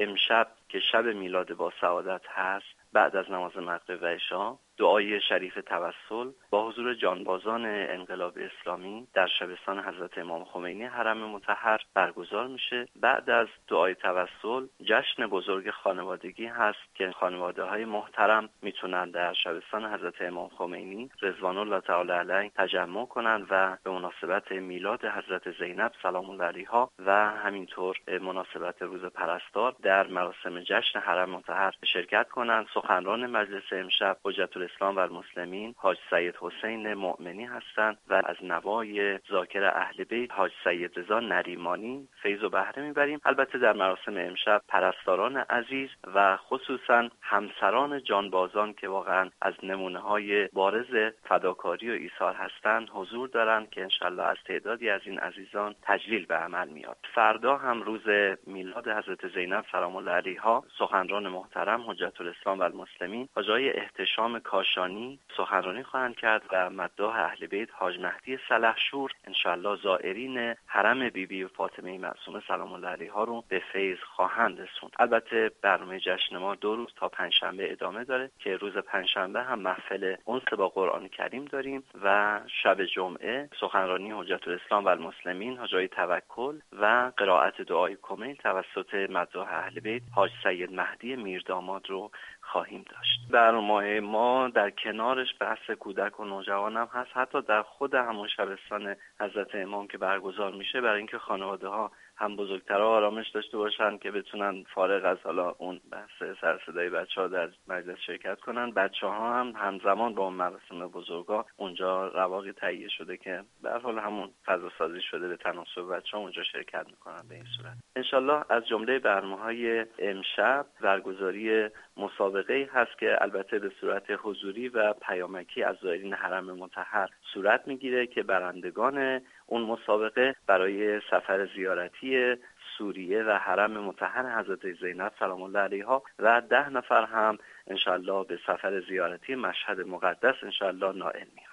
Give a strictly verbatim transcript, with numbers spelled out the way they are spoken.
امشب که شب میلاد با سعادت هست، بعد از نماز مغرب و عشا دعای شریف توسل با حضور جانبازان انقلاب اسلامی در شبستان حضرت امام خمینی حرم مطهر برگزار میشه. بعد از دعای توسل جشن بزرگ خانوادگی هست که خانواده های محترم میتونن در شبستان حضرت امام خمینی رضوان الله تعالی علیه تجمع کنند و به مناسبت میلاد حضرت زینب سلام الله علیها و همینطور مناسبت روز پرستار در مراسم جشن حرم مطهر شرکت کنند. سخنران مجلس امشب حجت الاسلام و المسلمین حاج سید حسین مؤمنی هستند و از نوای ذاکر اهل بیت حاج سید رضا نریمانی فیض و بهره میبریم. البته در مراسم امشب پرستاران عزیز و خصوصا همسران جانبازان که واقعا از نمونه‌های بارز فداکاری و ایثار هستند حضور دارند که انشالله از تعدادی از این عزیزان تجلیل به عمل میاد. فردا هم روز میلاد حضرت زینب سلام الله علیها سخنران محترم حجت الاسلام و المسلمین حاجی احتشام کاشانی سخنرانی خواهند کرد و مداح اهل بیت حاج مهدی سلحشور انشالله زائرین حرم بی بی فاطمه معصومه سلام الله علیها رو به فیض خواهند رسوند. البته برنامه جشن ما دو روز تا پنجشنبه ادامه داره که روز پنجشنبه هم محفل انس با قرآن کریم داریم و شب جمعه سخنرانی حجت الاسلام و المسلمین حاجی توکل و قرائت دعای کمیل توسط مداح اهل بیت حاج سید مهدی میرداماد رو خواهیم داشت. برنامه ما در کنارش بحث کودک و نوجوان هم هست، حتی در خود همون شبستان حضرت امام که برگزار میشه، برای اینکه خانواده ها هم بزرگترها آرامش داشته باشن که بتونن فارغ از حالا اون بحث سر صدای بچه‌ها در مجلس شرکت کنن. بچه‌ها هم همزمان با اون مراسم بزرگا اونجا رواقی تهیه شده که به هر حال همون فضا سازی شده به تناسب بچه‌ها اونجا شرکت میکنن. به این صورت انشالله از جمله برنامه‌های امشب برگزاری مسابقه هست که البته به صورت حضوری و پیامکی از زائرین حرم مطهر صورت میگیره که برندگان اون مسابقه برای سفر زیارتی سوریه و حرم مطهر حضرت زینب سلام الله علیها و ده نفر هم انشالله به سفر زیارتی مشهد مقدس انشالله نائل می‌شوند.